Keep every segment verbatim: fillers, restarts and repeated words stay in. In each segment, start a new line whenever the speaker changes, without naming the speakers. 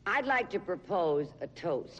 I'd like to propose a toast.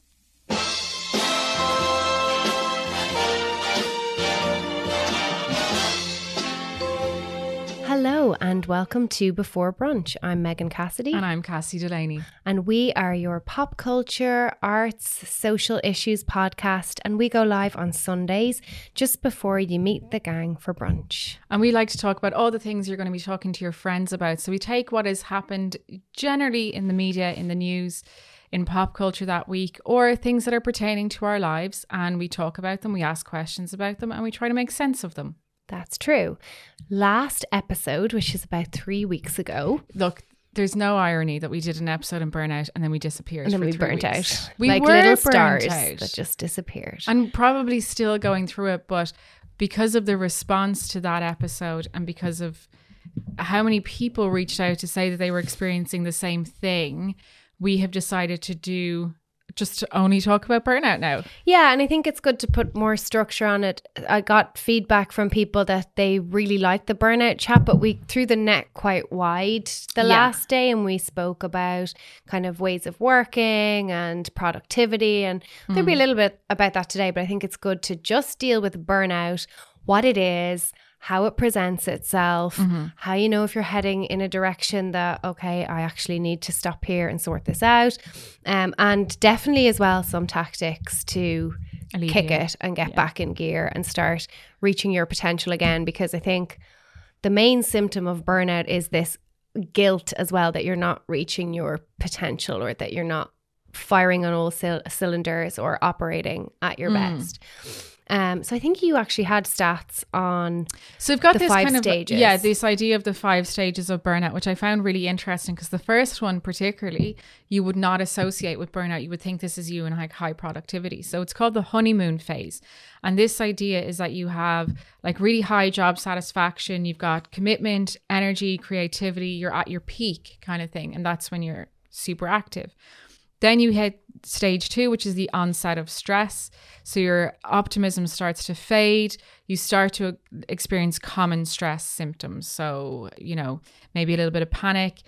Hello and welcome to Before Brunch. I'm Megan Cassidy.
And I'm Cassie Delaney.
And we are your pop culture, arts, social issues podcast. And we go live on Sundays just before you meet the gang for brunch.
And we like to talk about all the things you're going to be talking to your friends about. So we take what has happened generally in the media, in the news, in pop culture that week, or things that are pertaining to our lives. And we talk about them, we ask questions about them, and we try to make sense of them.
That's true. Last episode, which is about three weeks ago.
Look, there's no irony that we did an episode in burnout and then we disappeared.
And then
for
we
three
burnt
weeks.
out.
We
like
were
little
burnt
stars
out.
that just disappeared.
And probably still going through it, but because of the response to that episode and because of how many people reached out to say that they were experiencing the same thing, we have decided to do just to only talk about burnout now.
Yeah, and I think it's good to put more structure on it. I got feedback from people that they really liked the burnout chat, but we threw the net quite wide the
Yeah.
last day, and we spoke about kind of ways of working and productivity, and
Mm.
there'll be a little bit about that today, but I think it's good to just deal with burnout, what it is, how it presents itself,
Mm-hmm.
how you know if you're heading in a direction that, okay, I actually need to stop here and sort this out. Um, and definitely as well, some tactics to
Alleviate.
kick it and get
Yeah.
back in gear and start reaching your potential again. Because I think the main symptom of burnout is this guilt as well, that you're not reaching your potential or that you're not firing on all c- cylinders or operating at your
Mm.
best. Um, so I think you actually had stats on
So we've got
the
this
five
kind of
stages.
yeah, this idea of the five stages of burnout, which I found really interesting because the first one particularly you would not associate with burnout. You would think this is you in like high productivity. So it's called the honeymoon phase. And this idea is that you have like really high job satisfaction, you've got commitment, energy, creativity, you're at your peak kind of thing. And that's when you're super active. Then you hit stage two, which is the onset of stress. So your optimism starts to fade. You start to experience common stress symptoms. So, you know, maybe a little bit of panic,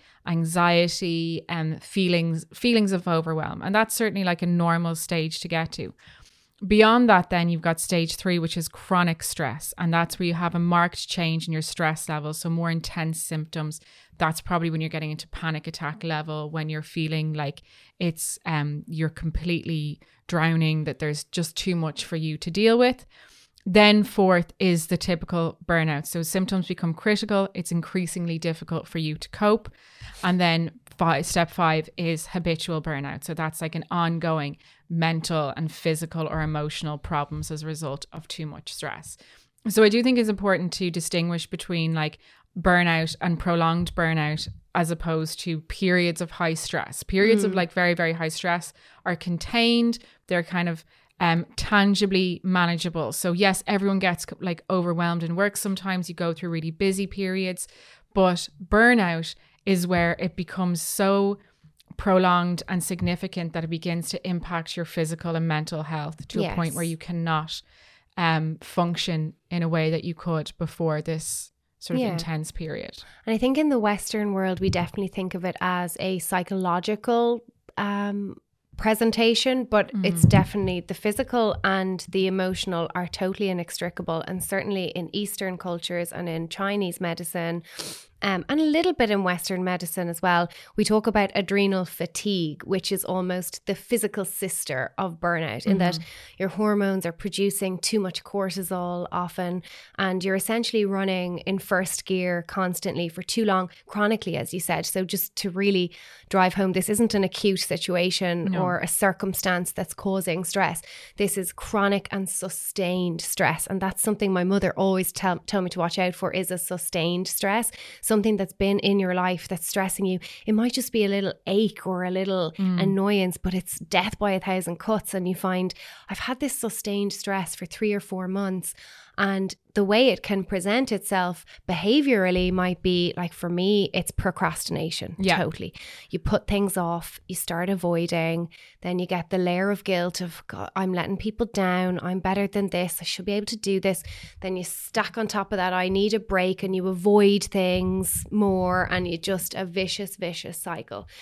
anxiety, and feelings, feelings of overwhelm. And that's certainly like a normal stage to get to. Beyond that, then you've got stage three, which is chronic stress. And that's where you have a marked change in your stress levels. So more intense symptoms. That's probably when you're getting into panic attack level, when you're feeling like it's um you're completely drowning, that there's just too much for you to deal with. Then fourth is the typical burnout. So symptoms become critical. It's increasingly difficult for you to cope. And then five, step five is habitual burnout. So that's like an ongoing mental and physical or emotional problems as a result of too much stress. So I do think it's important to distinguish between like burnout and prolonged burnout as opposed to periods of high stress. Periods
Mm.
of like very, very high stress are contained. They're kind of um, tangibly manageable. So yes, everyone gets like overwhelmed in work. Sometimes you go through really busy periods, but burnout is where it becomes so prolonged and significant that it begins to impact your physical and mental health to
Yes.
a point where you cannot um, function in a way that you could before this sort of
Yeah.
intense period.
And I think in the Western world, we definitely think of it as a psychological um, presentation, but
Mm-hmm.
it's definitely the physical and the emotional are totally inextricable. And certainly in Eastern cultures and in Chinese medicine, um, and a little bit in Western medicine as well, we talk about adrenal fatigue, which is almost the physical sister of burnout, in that your hormones are producing too much cortisol often, and you're essentially running in first gear constantly for too long, chronically, as you said. So just to really drive home, this isn't an acute situation
No.
or a circumstance that's causing stress. This is chronic and sustained stress. And that's something my mother always tell, tell me to watch out for, is a sustained stress. Something that's been in your life that's stressing you. It might just be a little ache or a little
Mm.
annoyance, but it's death by a thousand cuts. And you find, I've had this sustained stress for three or four months. And the way it can present itself behaviorally might be like, for me, it's procrastination.
Yeah.
Totally. You put things off, you start avoiding, then you get the layer of guilt of, God, I'm letting people down. I'm better than this. I should be able to do this. Then you stack on top of that, I need a break, and you avoid things more, and you just a vicious, vicious cycle.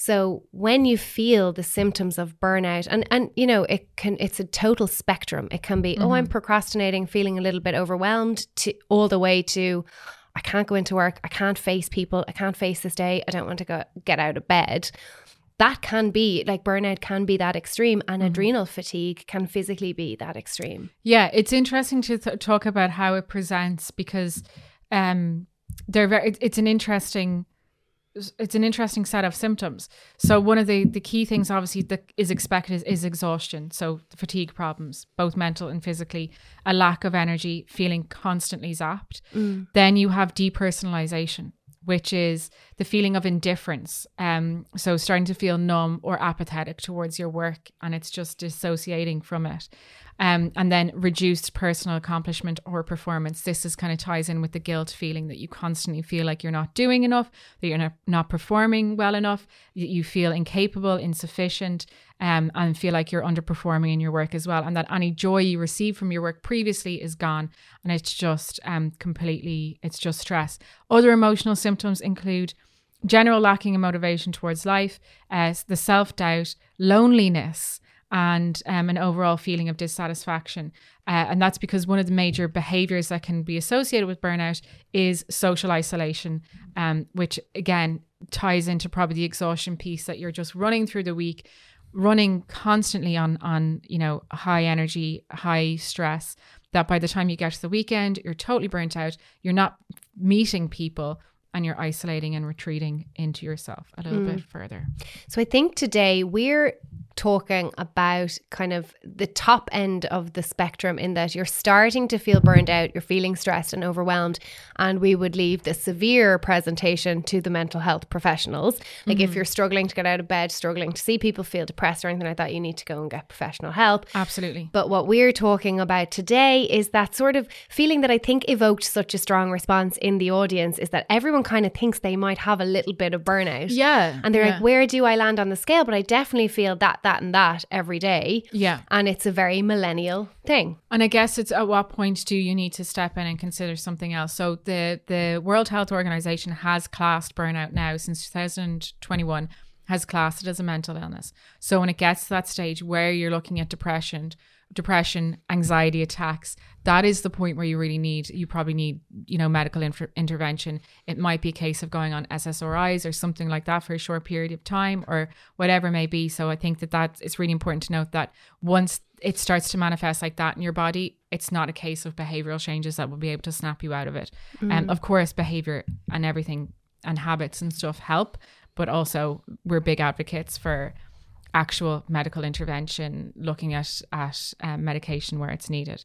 So when you feel the symptoms of burnout, and, and you know, it can, it's a total spectrum. It can be, mm-hmm. oh, I'm procrastinating, feeling a little bit overwhelmed, to all the way to, I can't go into work, I can't face people, I can't face this day, I don't want to go get out of bed. That can be, like, burnout can be that extreme, and mm-hmm. adrenal fatigue can physically be that extreme.
Yeah, it's interesting to th- talk about how it presents, because um, they're very, it's an interesting it's an interesting set of symptoms. So one of the, the key things obviously that is expected is, is exhaustion. So fatigue problems, both mental and physically, a lack of energy, feeling constantly zapped. Mm. Then you have depersonalization, which is the feeling of indifference. Um, so starting to feel numb or apathetic towards your work, and it's just dissociating from it. Um, and then reduced personal accomplishment or performance. This is kind of ties in with the guilt feeling that you constantly feel like you're not doing enough, that you're not, not performing well enough, you feel incapable, insufficient, um, and feel like you're underperforming in your work as well. And that any joy you received from your work previously is gone. And it's just um, completely, it's just stress. Other emotional symptoms include general lacking in motivation towards life, uh, the self-doubt, loneliness, and um, an overall feeling of dissatisfaction. Uh, and that's because one of the major behaviors that can be associated with burnout is social isolation, um, which again ties into probably the exhaustion piece, that you're just running through the week, running constantly on, on you know, high energy, high stress, that by the time you get to the weekend, you're totally burnt out, you're not meeting people, and you're isolating and retreating into yourself a little mm. bit further.
So I think today we're talking about kind of the top end of the spectrum, in that you're starting to feel burned out, you're feeling stressed and overwhelmed, and we would leave the severe presentation to the mental health professionals. Like mm-hmm. if you're struggling to get out of bed, struggling to see people, feel depressed or anything like that, you need to go and get professional help.
Absolutely.
But what we're talking about today is that sort of feeling that I think evoked such a strong response in the audience, is that everyone kind of thinks they might have a little bit of burnout.
Yeah.
And they're
yeah.
like, where do I land on the scale? But I definitely feel that, that and that every day.
Yeah.
And it's a very millennial thing.
And I guess it's at what point do you need to step in and consider something else? So the, the World Health Organization has classed burnout now since two thousand twenty-one, has classed it as a mental illness. So when it gets to that stage where you're looking at depression, depression, anxiety attacks, that is the point where you really need, you probably need, you know, medical inf- intervention. It might be a case of going on S S R Is or something like that for a short period of time, or whatever it may be. So I think that that it's really important to note that once it starts to manifest like that in your body, it's not a case of behavioral changes that will be able to snap you out of it. And mm. um, of course, behavior and everything and habits and stuff help, but also we're big advocates for actual medical intervention, looking at at um, medication where it's needed.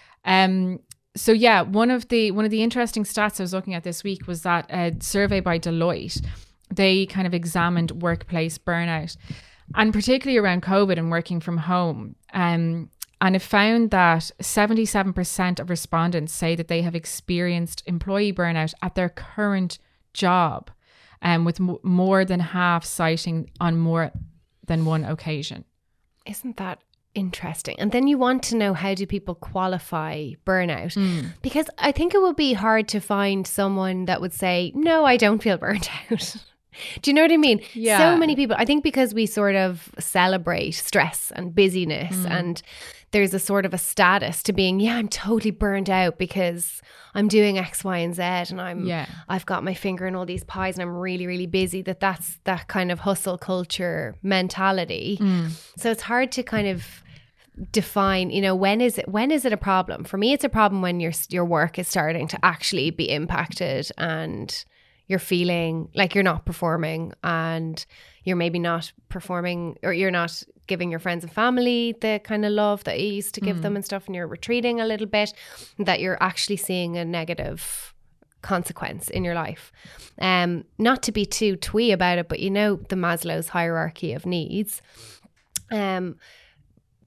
Um. So yeah, one of the one of the interesting stats I was looking at this week was that a survey by Deloitte, they kind of examined workplace burnout, and particularly around COVID and working from home. Um. And it found that seventy-seven percent of respondents say that they have experienced employee burnout at their current job, um, with m- more than half citing on more than one occasion.
Isn't that interesting? And then you want to know, how do people qualify burnout? Mm. Because I think it would be hard to find someone that would say, no, I don't feel burnt out. Do you know what I mean?
Yeah.
So many people, I think because we sort of celebrate stress and busyness mm. and there's a sort of a status to being, yeah, I'm totally burnt out because I'm doing X, Y, and Z, and I'm,
yeah.
I've got my finger in all these pies and I'm really, really busy, that that's that kind of hustle culture mentality. Mm. So it's hard to kind of define, you know, when is it, when is it a problem? For me, it's a problem when your, your work is starting to actually be impacted and you're feeling like you're not performing, and you're maybe not performing, or you're not giving your friends and family the kind of love that you used to give mm. them and stuff, and you're retreating a little bit, that you're actually seeing a negative consequence in your life. Um, not to be too twee about it, but you know the Maslow's hierarchy of needs. Um,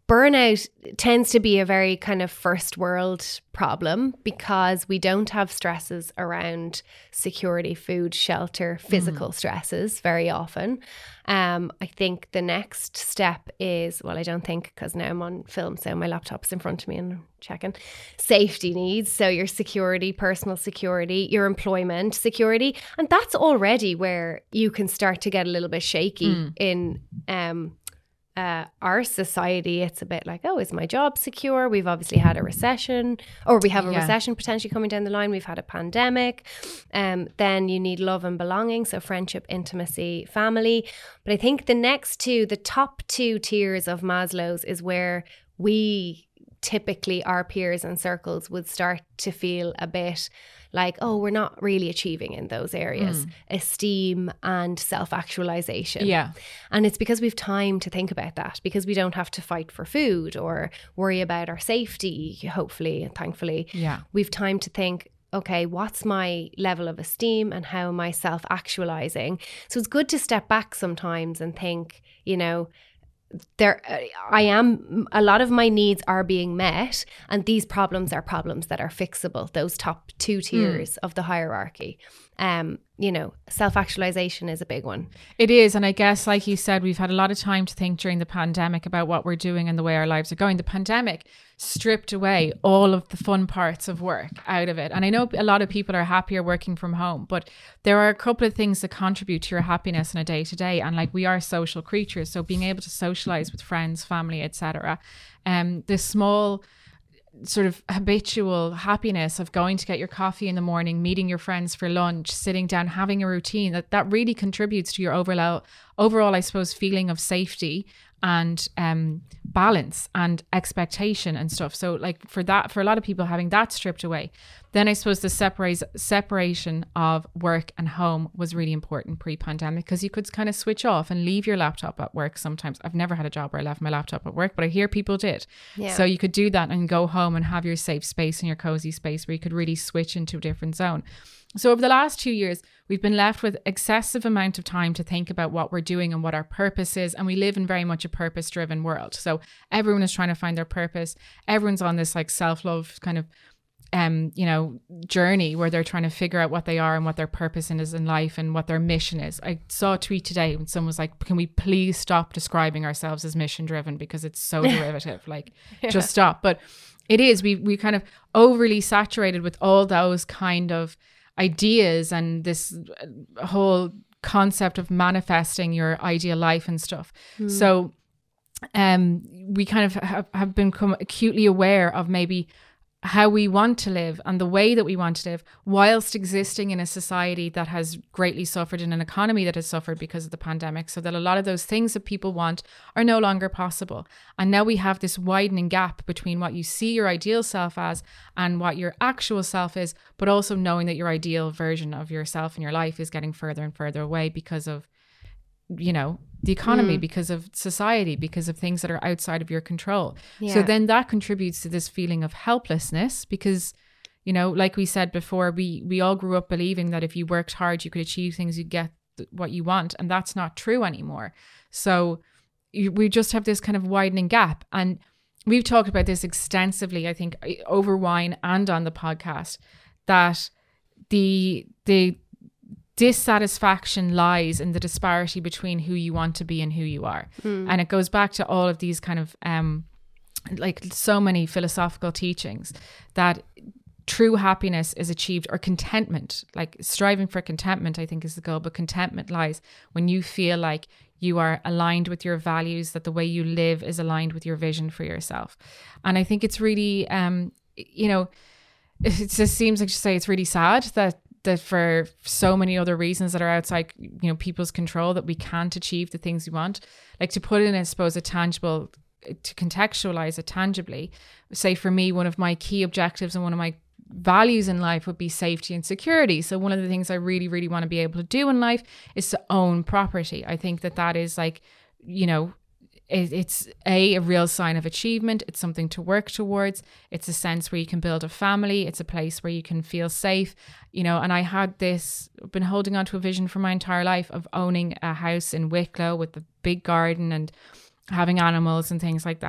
burnout tends to be a very kind of first world problem because we don't have stresses around security, food, shelter, physical mm. stresses very often. Um, I think the next step is, well, I don't think, because now I'm on film, so my laptop's in front of me and I'm checking, safety needs. So your security, personal security, your employment security. And that's already where you can start to get a little bit shaky mm. in um Uh, our society. It's a bit like, oh, is my job secure? We've obviously had a recession, or we have a yeah. recession potentially coming down the line. We've had a pandemic. Um, then you need love and belonging. So friendship, intimacy, family. But I think the next two, the top two tiers of Maslow's is where we typically, our peers and circles would start to feel a bit like, oh, we're not really achieving in those areas, mm. esteem and self-actualization.
Yeah.
And it's because we've time to think about that, because we don't have to fight for food or worry about our safety, hopefully and thankfully.
Yeah.
We've time to think, okay, what's my level of esteem and how am I self-actualizing? So it's good to step back sometimes and think, you know, there I am, a lot of my needs are being met, and these problems are problems that are fixable, those top two tiers mm. of the hierarchy. Um, you know, self-actualization is a big one.
It is. And I guess, like you said, we've had a lot of time to think during the pandemic about what we're doing and the way our lives are going. The pandemic stripped away all of the fun parts of work out of it. And I know a lot of people are happier working from home, but there are a couple of things that contribute to your happiness in a day to day. And like, we are social creatures. So being able to socialize with friends, family, et cetera. Um, the small sort of habitual happiness of going to get your coffee in the morning, meeting your friends for lunch, sitting down, having a routine, that that really contributes to your overall, overall, I suppose, feeling of safety and um, balance and expectation and stuff. So like for that, for a lot of people, having that stripped away, then I suppose the separate, separation of work and home was really important pre-pandemic, because you could kind of switch off and leave your laptop at work sometimes. I've never had a job where I left my laptop at work, but I hear people did. Yeah. So you could do that and go home and have your safe space and your cozy space where you could really switch into a different zone. So over the last two years, we've been left with excessive amount of time to think about what we're doing and what our purpose is. And we live in very much a purpose-driven world. So everyone is trying to find their purpose. Everyone's on this like self-love kind of, um, you know, journey where they're trying to figure out what they are and what their purpose is in life and what their mission is. I saw a tweet today when someone was like, can we please stop describing ourselves as mission-driven, because it's so derivative, like yeah. just stop. But it is, we we kind of overly saturated with all those kind of ideas and this whole concept of manifesting your ideal life and stuff. Mm. So um, we kind of have, have become acutely aware of maybe how we want to live and the way that we want to live, whilst existing in a society that has greatly suffered, in an economy that has suffered because of the pandemic, so that a lot of those things that people want are no longer possible. And now we have this widening gap between what you see your ideal self as and what your actual self is, but also knowing that your ideal version of yourself and your life is getting further and further away because of, you know, the economy, mm. because of society, because of things that are outside of your control. Yeah. So then that contributes to this feeling of helplessness, because, you know, like we said before, we we all grew up believing that if you worked hard, you could achieve things, you get th- what you want. And that's not true anymore. So you, we just have this kind of widening gap. And we've talked about this extensively, I think, over wine and on the podcast, that the the dissatisfaction lies in the disparity between who you want to be and who you are. Mm. And it goes back to all of these kind of um like so many philosophical teachings that true happiness is achieved, or contentment, like striving for contentment, I think is the goal, but contentment lies when you feel like you are aligned with your values, that the way you live is aligned with your vision for yourself. And I think it's really um you know, it just seems like you say it's really sad that that for so many other reasons that are outside, you know, people's control, that we can't achieve the things we want. Like, to put in, I suppose, a tangible, to contextualize it tangibly, say for me, one of my key objectives and one of my values in life would be safety and security. So one of the things I really, really want to be able to do in life is to own property. I think that that is like, you know, it's a, a real sign of achievement. It's something to work towards. It's a sense where you can build a family. It's a place where you can feel safe, you know. And I had this, been holding on to a vision for my entire life of owning a house in Wicklow with a big garden and having animals and things like that.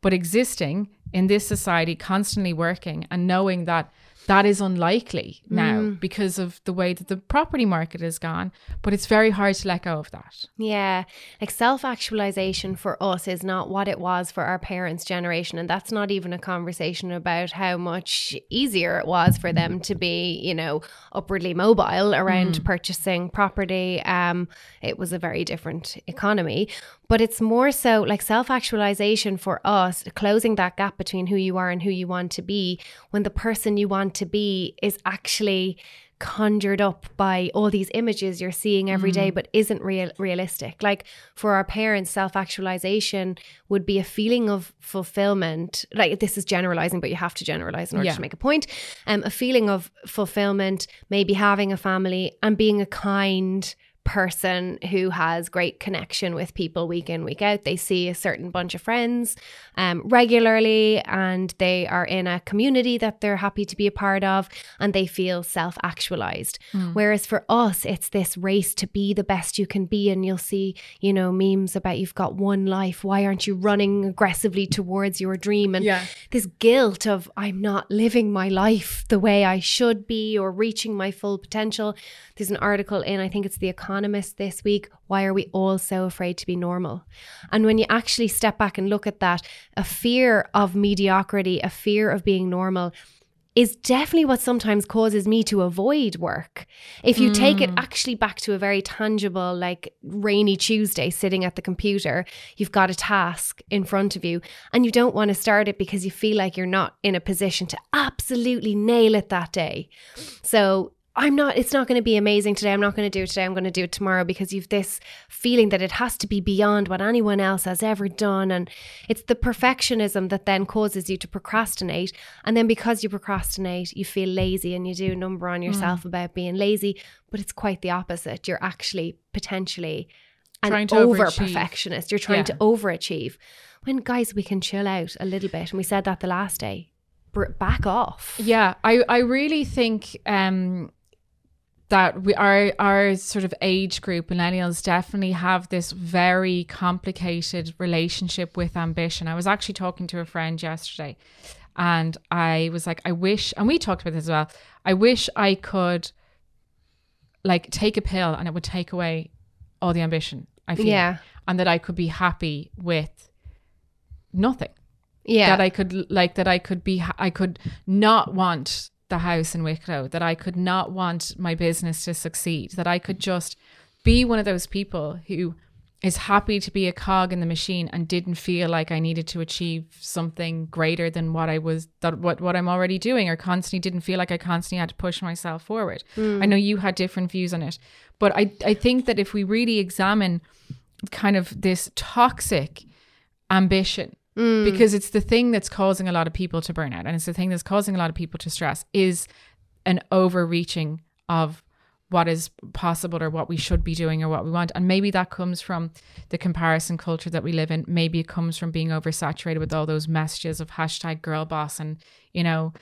But existing in this society, constantly working and knowing that that is unlikely now mm. because of the way that the property market has gone. But it's very hard to let go of that.
Yeah. Like self-actualization for us is not what it was for our parents' generation. And that's not even a conversation about how much easier it was for them to be, you know, upwardly mobile around mm. purchasing property. Um, it was a very different economy. But it's more so like self-actualization for us, closing that gap between who you are and who you want to be, when the person you want to be is actually conjured up by all these images you're seeing every mm. day, but isn't real realistic. Like for our parents, self-actualization would be a feeling of fulfillment. Like this is generalizing, but you have to generalize in order yeah. to make a point. Um, a feeling of fulfillment, maybe having a family and being a kind person who has great connection with people week in, week out. They see a certain bunch of friends um, regularly, and they are in a community that they're happy to be a part of, and they feel self-actualized. Mm. Whereas for us, it's this race to be the best you can be, and you'll see, you know, memes about you've got one life. Why aren't you running aggressively towards your dream? And yeah. this guilt of I'm not living my life the way I should be or reaching my full potential. There's an article in, I think it's The Economist this week, why are we all so afraid to be normal? And when you actually step back and look at that, a fear of mediocrity, a fear of being normal is definitely what sometimes causes me to avoid work. If you mm. take it actually back to a very tangible, like rainy Tuesday, sitting at the computer, you've got a task in front of you and you don't want to start it because you feel like you're not in a position to absolutely nail it that day. So I'm not, it's not going to be amazing today. I'm not going to do it today. I'm going to do it tomorrow, because you've this feeling that it has to be beyond what anyone else has ever done. And it's the perfectionism that then causes you to procrastinate. And then because you procrastinate, you feel lazy and you do a number on yourself mm. about being lazy. But it's quite the opposite. You're actually potentially an over perfectionist. You're trying yeah. to overachieve. When guys, we can chill out a little bit. And we said that the last day. Back off.
Yeah, I, I really think um that we our our sort of age group, millennials, definitely have this very complicated relationship with ambition. I was actually talking to a friend yesterday, and I was like, I wish, and we talked about this as well, I wish I could like take a pill and it would take away all the ambition I feel, yeah. and that I could be happy with nothing. Yeah, that I could like that I could be I could not want the house in Wicklow, that I could not want my business to succeed, that I could just be one of those people who is happy to be a cog in the machine and didn't feel like I needed to achieve something greater than what I was that what what I'm already doing, or constantly didn't feel like I constantly had to push myself forward. Mm. I know you had different views on it, but I I think that if we really examine kind of this toxic ambition, Mm. because it's the thing that's causing a lot of people to burn out, and it's the thing that's causing a lot of people to stress, is an overreaching of what is possible or what we should be doing or what we want. And maybe that comes from the comparison culture that we live in. Maybe it comes from being oversaturated with all those messages of hashtag girl boss, and, you know,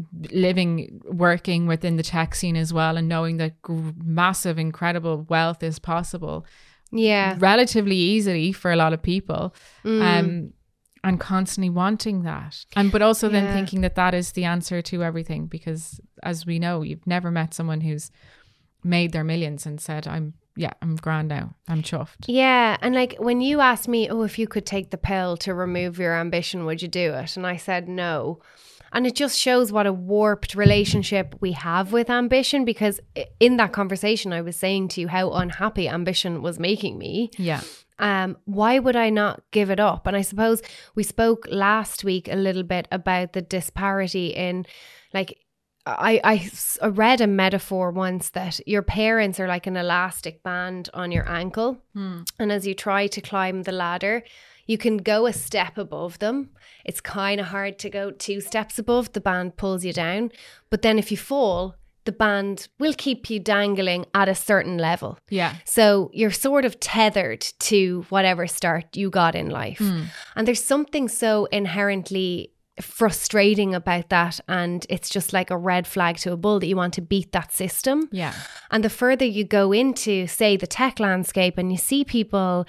living, working within the tech scene as well, and knowing that g- massive, incredible wealth is possible.
Yeah.
Relatively easily for a lot of people. Mm. Um, And constantly wanting that. And but also then yeah. thinking that that is the answer to everything. Because as we know, you've never met someone who's made their millions and said, I'm, yeah, I'm grand now. I'm chuffed.
Yeah. And like when you asked me, oh, if you could take the pill to remove your ambition, would you do it? And I said no. And it just shows what a warped relationship we have with ambition, because in that conversation, I was saying to you how unhappy ambition was making me.
Yeah.
Um, why would I not give it up? And I suppose we spoke last week a little bit about the disparity in, like, I, I, I read a metaphor once that your parents are like an elastic band on your ankle. Hmm. And as you try to climb the ladder, you can go a step above them. It's kind of hard to go two steps above. The band pulls you down. But then if you fall, the band will keep you dangling at a certain level.
Yeah.
So you're sort of tethered to whatever start you got in life. Mm. And there's something so inherently frustrating about that. And it's just like a red flag to a bull that you want to beat that system.
Yeah.
And the further you go into, say, the tech landscape, and you see people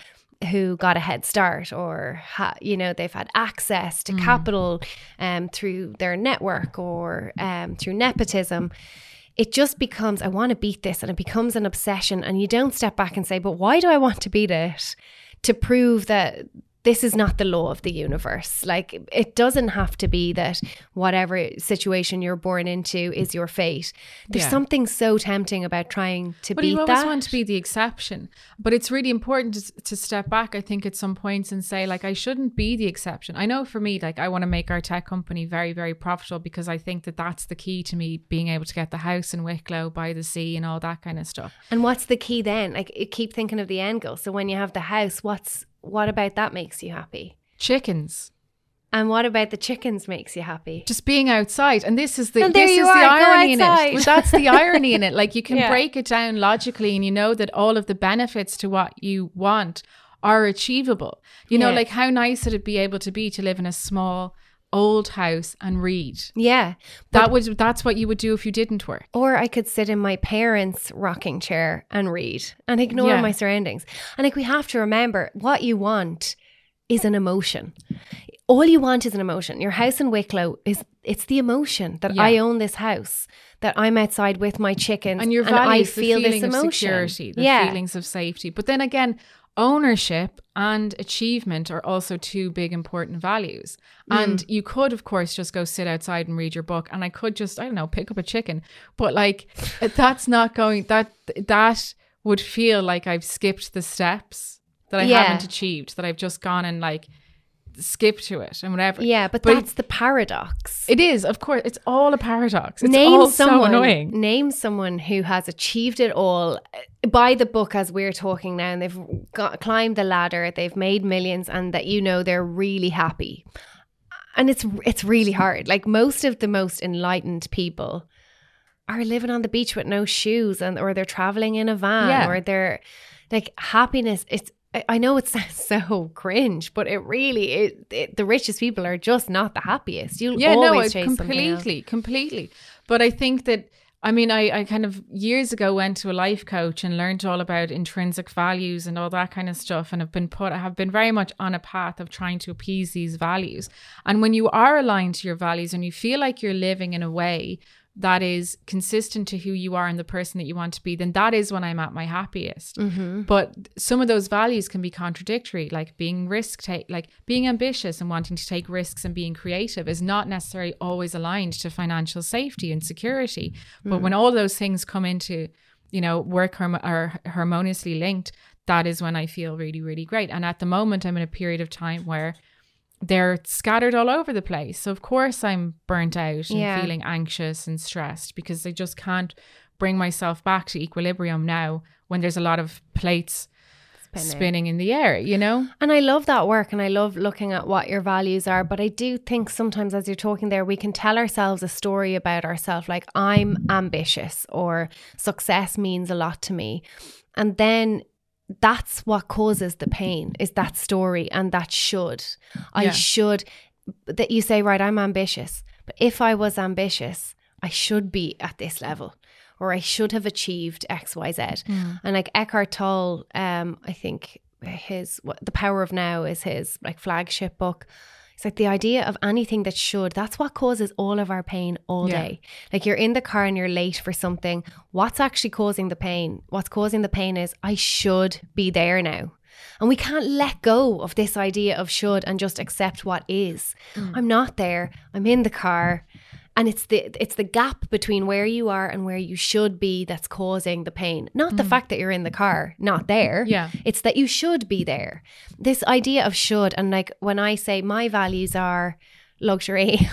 who got a head start, or ha, you know, they've had access to mm. capital um, through their network or um, through nepotism. It just becomes, I want to beat this, and it becomes an obsession, and you don't step back and say, but why do I want to beat it? To prove that this is not the law of the universe. Like, it doesn't have to be that whatever situation you're born into is your fate. There's yeah. something so tempting about trying to
but
beat that.
But you always want to be the exception. But it's really important to, to step back, I think, at some points and say, like, I shouldn't be the exception. I know for me, like, I want to make our tech company very, very profitable, because I think that that's the key to me being able to get the house in Wicklow by the sea and all that kind of stuff.
And what's the key then? Like, keep thinking of the end goal. So when you have the house, what's What about that makes you happy?
Chickens.
And what about the chickens makes you happy?
Just being outside. And this is the
and
this is
are,
the irony in it.
Well,
that's the irony in it. Like, you can
yeah.
break it down logically, and you know that all of the benefits to what you want are achievable. You know,
yeah.
like, how nice would it be able to be to live in a small old house and read?
Yeah.
That would that's what you would do if you didn't work.
Or I could sit in my parents' rocking chair and read and ignore
yeah.
my surroundings. And like, we have to remember, what you want is an emotion. All you want is an emotion. Your house in Wicklow is, it's the emotion that
yeah.
I own this house, that I'm outside with my chickens,
and your
values,
and I
feel
the feeling
this emotion.
Of security, the
yeah.
feelings of safety. But then again, ownership and achievement are also two big important values. Mm. And you could, of course, just go sit outside and read your book, and I could just, I don't know, pick up a chicken. But like, that's not going, that that would feel like I've skipped the steps that I
yeah.
haven't achieved, that I've just gone and like skip to it and whatever.
Yeah, but, but that's the paradox.
It is, of course. It's all a paradox. It's
name
all
someone,
so annoying.
Name someone who has achieved it all by the book as we're talking now, and they've got, climbed the ladder, they've made millions, and that, you know, they're really happy. And it's it's really hard. Like, most of the most enlightened people are living on the beach with no shoes, and or they're traveling in a van,
yeah.
or they're like, happiness. It's I know it sounds so cringe, but it really, it, it, the richest people are just not the happiest. You'll
yeah,
always
no,
chase
completely, completely. But I think that, I mean, I, I kind of years ago went to a life coach and learned all about intrinsic values and all that kind of stuff. And have been put, I have been very much on a path of trying to appease these values. And when you are aligned to your values and you feel like you're living in a way that is consistent to who you are and the person that you want to be, then that is when I'm at my happiest.
Mm-hmm.
But some of those values can be contradictory, like being risk take, like being ambitious and wanting to take risks and being creative is not necessarily always aligned to financial safety and security. Mm. But when all those things come into, you know, work harm- are harmoniously linked, that is when I feel really, really great. And at the moment, I'm in a period of time where they're scattered all over the place. So of course I'm burnt out and
yeah.
feeling anxious and stressed, because I just can't bring myself back to equilibrium now when there's a lot of plates spinning, spinning in the air, you know?
And I love that work, and I love looking at what your values are. But I do think sometimes as you're talking there, we can tell ourselves a story about ourselves, like, I'm ambitious, or success means a lot to me. And then that's what causes the pain, is that story and that should. I
yeah. should,
that you say, right, I'm ambitious. But if I was ambitious, I should be at this level, or I should have achieved X, Y, Z. Mm. And like Eckhart Tolle, um, I think his, what, The Power of Now is his like flagship book. It's like the idea of anything that should, that's what causes all of our pain all
yeah.
day. Like, you're in the car and you're late for something. What's actually causing the pain? What's causing the pain is, I should be there now. And we can't let go of this idea of should and just accept what is. Mm. I'm not there. I'm in the car. And it's the it's the gap between where you are and where you should be that's causing the pain. Not the mm. fact that you're in the car, not there.
Yeah.
It's that you should be there. This idea of should, and like when I say my values are luxury,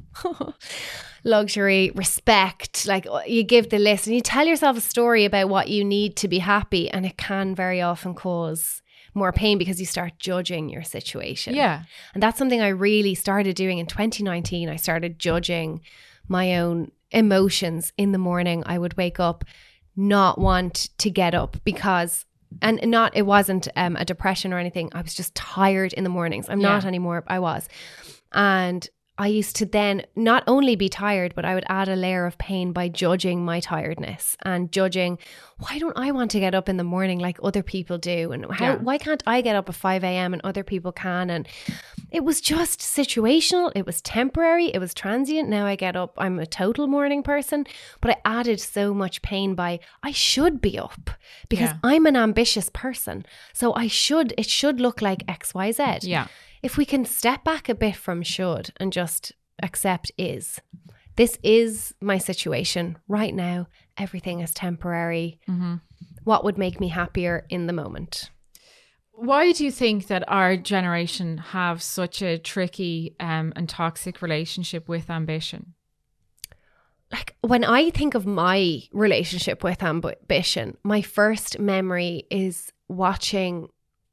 luxury, respect, like you give the list and you tell yourself a story about what you need to be happy, and it can very often cause more pain because you start judging your situation.
Yeah.
And that's something I really started doing in twenty nineteen. I started judging my own emotions in the morning. I would wake up, not want to get up because, and not, it wasn't um, a depression or anything. I was just tired in the mornings. I'm
yeah.
not anymore. I was. And I used to then not only be tired, but I would add a layer of pain by judging my tiredness and judging, why don't I want to get up in the morning like other people do? And how,
Yeah.
why can't I get up at five a.m. and other people can? And it was just situational. It was temporary. It was transient. Now I get up. I'm a total morning person, but I added so much pain by, I should be up because
Yeah.
I'm an ambitious person. So I should, it should look like X, Y, Z.
Yeah.
If we can step back a bit from should and just accept is, this is my situation right now. Everything is temporary.
Mm-hmm.
What would make me happier in the moment?
Why do you think that our generation have such a tricky um, and toxic relationship with ambition?
Like when I think of my relationship with ambition, my first memory is watching.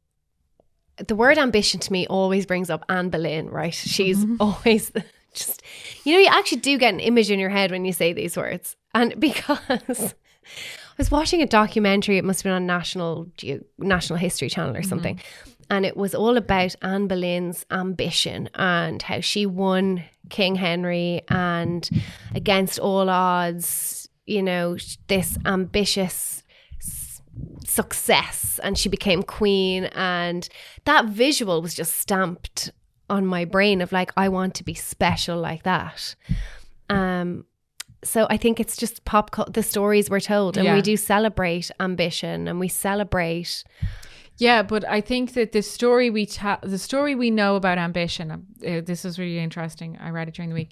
The word ambition to me always brings up Anne Boleyn, right? She's mm-hmm. always just, you know, you actually do get an image in your head when you say these words. And because I was watching a documentary, it must have been on National National History Channel or something. Mm-hmm. And it was all about Anne Boleyn's ambition and how she won King Henry and against all odds, you know, this ambitious success, and she became queen, and that visual was just stamped on my brain of like, I want to be special like that. Um, so I think it's just pop cu- the stories we're told, and
yeah.
we do celebrate ambition and we celebrate.
Yeah, but I think that the story we ta- the story we know about ambition, uh, this is really interesting. I read it during the week.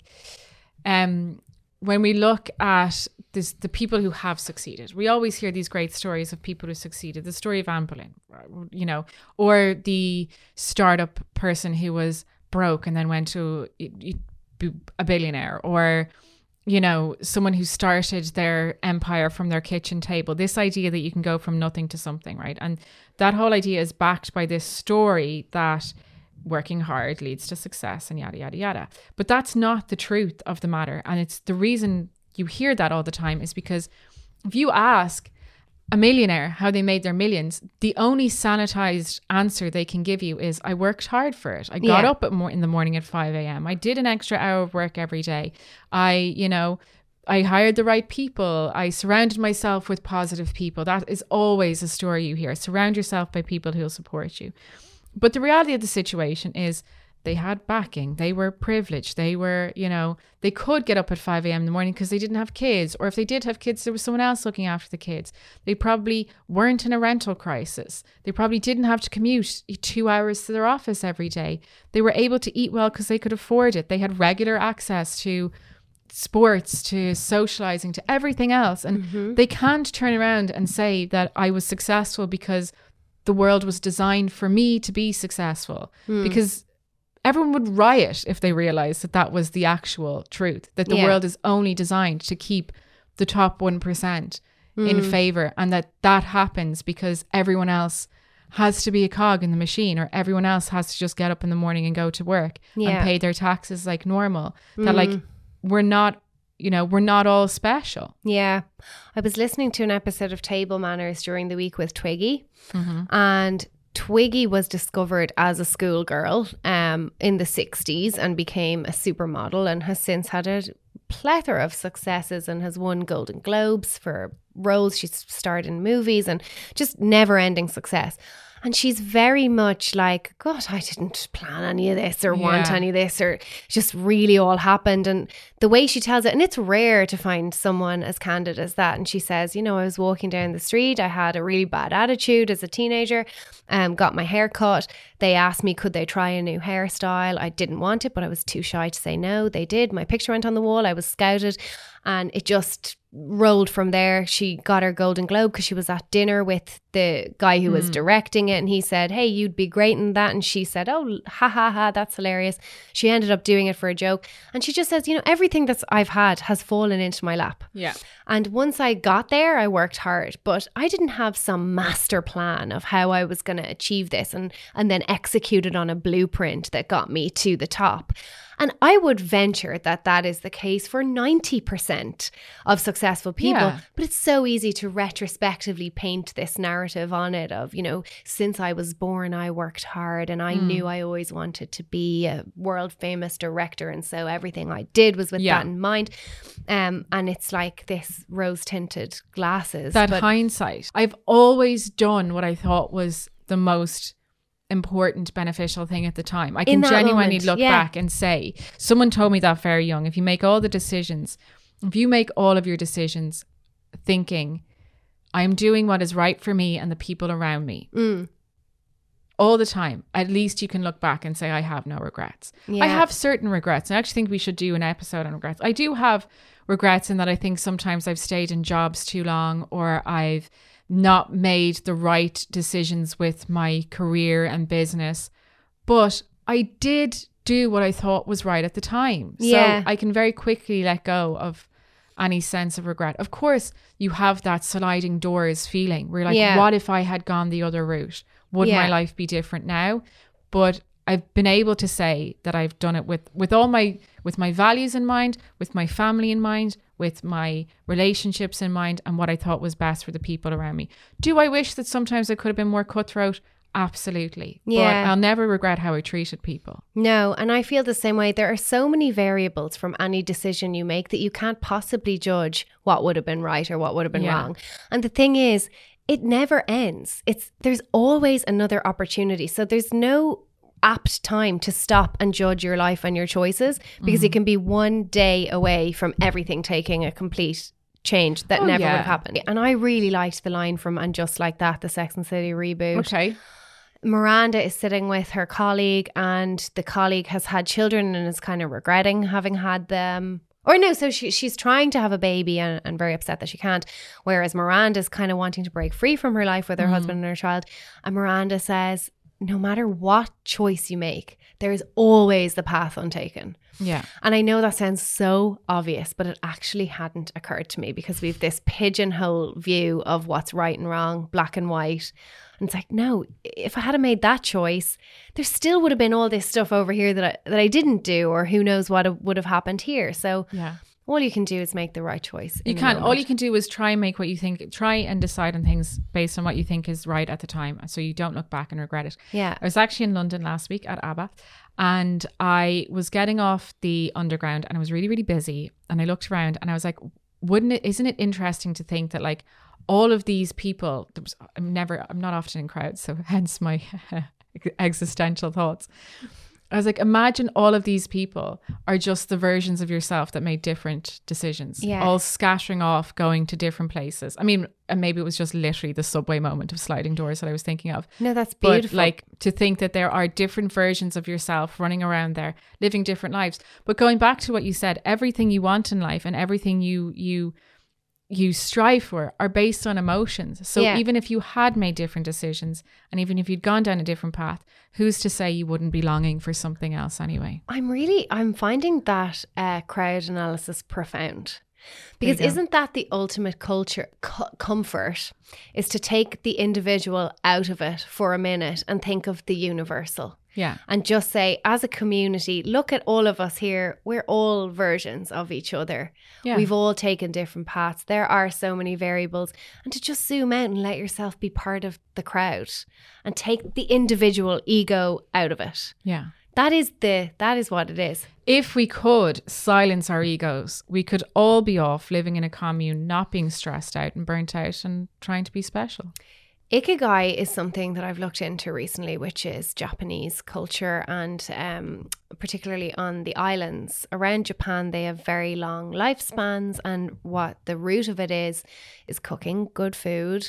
Um, when we look at this, the people who have succeeded, we always hear these great stories of people who succeeded. The story of Anne Boleyn, you know, or the startup person who was broke and then went to be a billionaire, or, you know, someone who started their empire from their kitchen table. This idea that you can go from nothing to something, right? And that whole idea is backed by this story that working hard leads to success and yada, yada, yada. But that's not the truth of the matter. And it's the reason you hear that all the time is because if you ask a millionaire how they made their millions, the only sanitized answer they can give you is, I worked hard for it. I got
Yeah.
up at more in the morning at five a.m. I did an extra hour of work every day. I, you know, I hired the right people. I surrounded myself with positive people. That is always a story you hear. Surround yourself by people who will support you. But the reality of the situation is they had backing. They were privileged. They were, you know, they could get up at five a.m. in the morning because they didn't have kids. Or if they did have kids, there was someone else looking after the kids. They probably weren't in a rental crisis. They probably didn't have to commute two hours to their office every day. They were able to eat well because they could afford it. They had regular access to sports, to socializing, to everything else. And mm-hmm. they can't turn around and say that I was successful because the world was designed for me to be successful. Mm. Because everyone would riot if they realized that that was the actual truth, that the yeah. world is only designed to keep the top one percent mm. in favor, and that that happens because everyone else has to be a cog in the machine, or everyone else has to just get up in the morning and go to work yeah. and pay their taxes like normal. Mm. That like, we're not, you know, we're not all special.
Yeah. I was listening to an episode of Table Manners during the week with Twiggy, mm-hmm. and Twiggy was discovered as a schoolgirl um, in the sixties and became a supermodel, and has since had a plethora of successes and has won Golden Globes for roles. She's starred in movies and just never-ending success. And she's very much like, God, I didn't plan any of this or yeah. want any of this, or just really all happened. And the way she tells it, and it's rare to find someone as candid as that. And she says, you know, I was walking down the street. I had a really bad attitude as a teenager, um, got my hair cut. They asked me, could they try a new hairstyle? I didn't want it, but I was too shy to say no. They did. My picture went on the wall. I was scouted, and it just rolled from there. She got her Golden Globe because she was at dinner with the guy who mm. was directing it, and he said, hey, you'd be great in that. And she said, oh, ha ha ha, that's hilarious. She ended up doing it for a joke. And she just says, you know, everything that I've had has fallen into my lap.
Yeah.
And once I got there, I worked hard, but I didn't have some master plan of how I was going to achieve this and and then executed on a blueprint that got me to the top. And I would venture that that is the case for ninety percent of successful people.
Yeah.
But it's so easy to retrospectively paint this narrative on it of, you know, since I was born, I worked hard and I mm. knew I always wanted to be a world famous director. And so everything I did was with
yeah.
that in mind. Um, and it's like this rose tinted glasses.
That
but-
hindsight. I've always done what I thought was the most important, beneficial thing at the time. I can genuinely
moment,
look
yeah.
back and say, someone told me that very young, if you make all the decisions, if you make all of your decisions thinking, I am doing what is right for me and the people around me,
mm.
all the time, at least you can look back and say, I have no regrets.
Yeah.
I have certain regrets. I actually think we should do an episode on regrets. I do have regrets in that I think sometimes I've stayed in jobs too long, or I've not made the right decisions with my career and business. But I did do what I thought was right at the time.
Yeah.
So I can very quickly let go of any sense of regret. Of course, you have that sliding doors feeling where you're like,
yeah.
what if I had gone the other route? Would
yeah.
my life be different now? But I've been able to say that I've done it with, with all my, with my values in mind, with my family in mind, with my relationships in mind, and what I thought was best for the people around me. Do I wish that sometimes I could have been more cutthroat? Absolutely.
Yeah.
But I'll never regret how I treated people.
No, and I feel the same way. There are so many variables from any decision you make that you can't possibly judge what would have been right or what would have been
Yeah.
wrong. And the thing is, it never ends. It's there's always another opportunity. So there's no apt time to stop and judge your life and your choices, because
Mm-hmm.
it can be one day away from everything taking a complete change that
Oh,
never
yeah.
would have happened. And I really liked the line from And Just Like That, the Sex and the City reboot.
Okay.
Miranda is sitting with her colleague, and the colleague has had children and is kind of regretting having had them. Or no, so she she's trying to have a baby and, and very upset that she can't. Whereas Miranda's kind of wanting to break free from her life with her
Mm.
husband and her child. And Miranda says, no matter what choice you make, there is always the path untaken.
Yeah.
And I know that sounds so obvious, but it actually hadn't occurred to me, because we've this pigeonhole view of what's right and wrong, black and white. And it's like, no, if I had made that choice, there still would have been all this stuff over here that I, that I didn't do, or who knows what would have happened here. So
Yeah.
all you can do is make the right choice.
You
in the
can't. All
moment.
you can do is try and make what you think, try and decide on things based on what you think is right at the time, so you don't look back and regret it.
Yeah.
I was actually in London last week at ABBA, and I was getting off the underground and I was really, really busy. And I looked around and I was like, wouldn't it, isn't it interesting to think that like all of these people, there was, I'm never, I'm not often in crowds, so hence my existential thoughts. I was like, imagine all of these people are just the versions of yourself that made different decisions,
Yeah.
all scattering off, going to different places. I mean, and maybe it was just literally the subway moment of sliding doors that I was thinking of.
No, that's
But
beautiful.
like to think that there are different versions of yourself running around there, living different lives. But going back to what you said, everything you want in life and everything you you you strive for are based on emotions. So
Yeah.
even if you had made different decisions and even if you'd gone down a different path, who's to say you wouldn't be longing for something else anyway?
I'm really, I'm finding that uh, crowd analysis profound. Because
There you go.
isn't that the ultimate culture co- comfort, is to take the individual out of it for a minute and think of the universal.
Yeah.
And just say, as a community, look at all of us here. We're all versions of each other.
Yeah.
We've all taken different paths. There are so many variables. And to just zoom out and let yourself be part of the crowd and take the individual ego out of it.
Yeah.
That is the, that is what it is.
If we could silence our egos, we could all be off living in a commune, not being stressed out and burnt out and trying to be special.
Ikigai is something that I've looked into recently, which is Japanese culture, and um, particularly on the islands around Japan, they have very long lifespans, and what the root of it is, is cooking good food,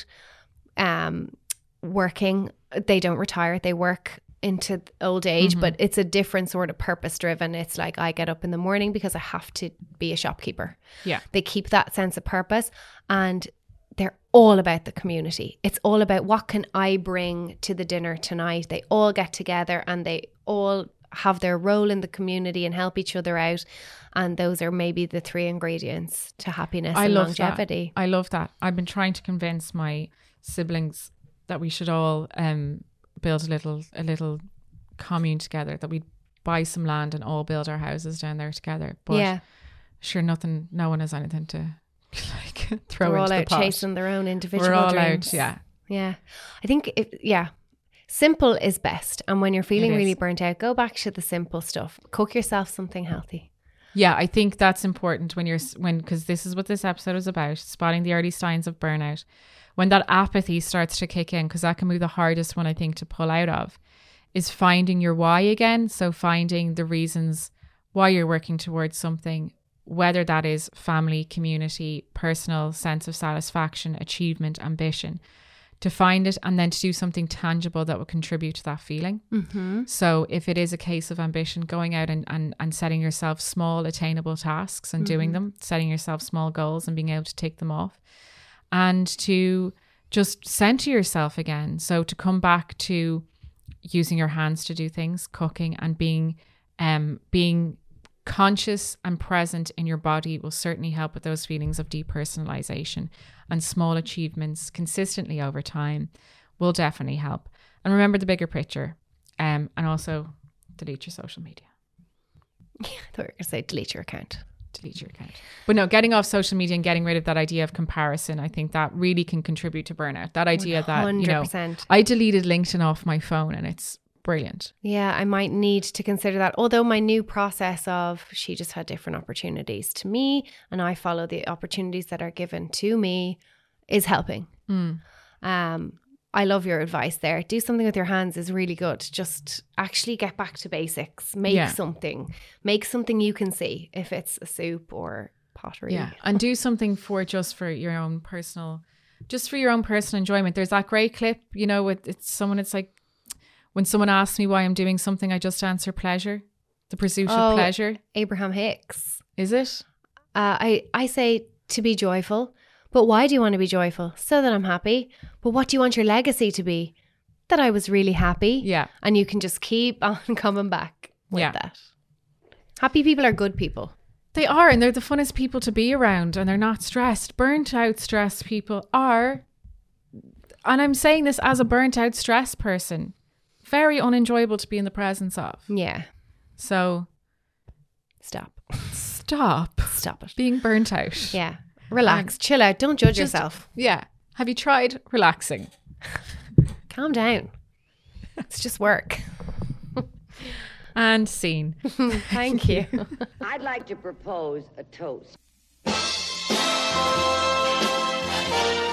um, working. They don't retire, they work into old age,
Mm-hmm.
but it's a different sort of purpose driven. It's like, I get up in the morning because I have to be a shopkeeper.
Yeah.
They keep that sense of purpose, and they're all about the community. It's all about, what can I bring to the dinner tonight? They all get together and they all have their role in the community and help each other out. And those are maybe the three ingredients to happiness
I
and
love
longevity.
that. I love that. I've been trying to convince my siblings that we should all um, build a little a little commune together, that we'd buy some land and all build our houses down there together. But
yeah.
sure, nothing, no one has anything to like throw
They're all
into the
out
pot.
chasing their own individual
We're all
dreams.
out, yeah.
Yeah. I think, it, yeah, simple is best. And when you're feeling
It is.
really burnt out, go back to the simple stuff. Cook yourself something healthy.
Yeah, I think that's important when you're, when, because this is what this episode is about, spotting the early signs of burnout. When that apathy starts to kick in, because that can be the hardest one, I think, to pull out of, is finding your why again. So finding the reasons why you're working towards something, whether that is family, community, personal sense of satisfaction, achievement, ambition, to find it and then to do something tangible that will contribute to that feeling.
Mm-hmm.
So if it is a case of ambition, going out and, and, and setting yourself small attainable tasks and mm-hmm. doing them, setting yourself small goals and being able to take them off, and to just center yourself again. So to come back to using your hands to do things, cooking, and being um being conscious and present in your body will certainly help with those feelings of depersonalization, and small achievements consistently over time will definitely help. And remember the bigger picture, um, and also delete your social media.
I thought you were going to say delete your account.
Delete your account. But no, getting off social media and getting rid of that idea of comparison, I think that really can contribute to burnout. That idea
one hundred percent.
that, you know, I deleted LinkedIn off my phone and it's brilliant.
Yeah, I might need to consider that. Although my new process of she just had different opportunities to me and I follow the opportunities that are given to me is helping.
Mm.
Um, I love your advice there. Do something with your hands is really good. Just actually get back to basics. Make
Yeah.
something. Make something you can see, if it's a soup or pottery.
Yeah, and do something for just for your own personal, just for your own personal enjoyment. There's that great clip, you know, with it's someone, it's like, when someone asks me why I'm doing something, I just answer pleasure, the pursuit
Oh,
of pleasure.
Abraham Hicks.
Is it?
Uh, I, I say to be joyful. But why do you want to be joyful? So that I'm happy. But what do you want your legacy to be? That I was really happy.
Yeah.
And you can just keep on coming back with
Yeah.
that. Happy people are good people.
They are, and they're the funnest people to be around, and they're not stressed. Burnt out, stressed people are, and I'm saying this as a burnt out, stressed person, very unenjoyable to be in the presence of.
Yeah.
So
Stop.
stop
Stop it.
being burnt out.
Yeah. Relax. Chill out. Don't judge
Just-
yourself.
Yeah. Have you tried relaxing?
Calm down. It's just work.
And scene.
Thank you.
I'd like to propose a toast.